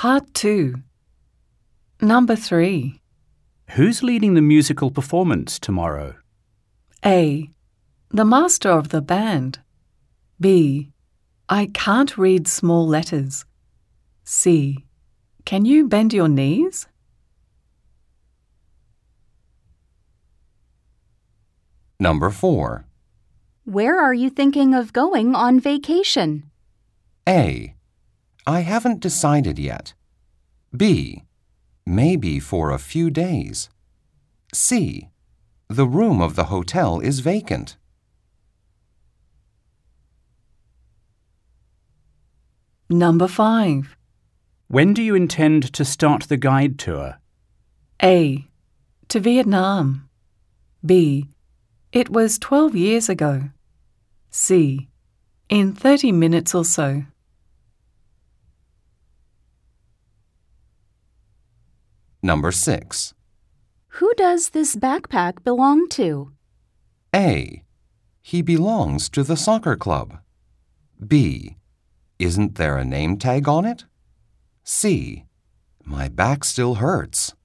Part 2. Number 3. Who's leading the musical performance tomorrow? A. The master of the band. B. I can't read small letters. C. Can you bend your knees? Number 4. Where are you thinking of going on vacation? A. I haven't decided yet. B. Maybe for a few days. C. The room of the hotel is vacant. Number 5. When do you intend to start the guide tour? A. To Vietnam. B. It was 12 years ago. C. In 30 minutes or so. Number 6. Who does this backpack belong to? A. He belongs to the soccer club. B. Isn't there a name tag on it? C. My back still hurts.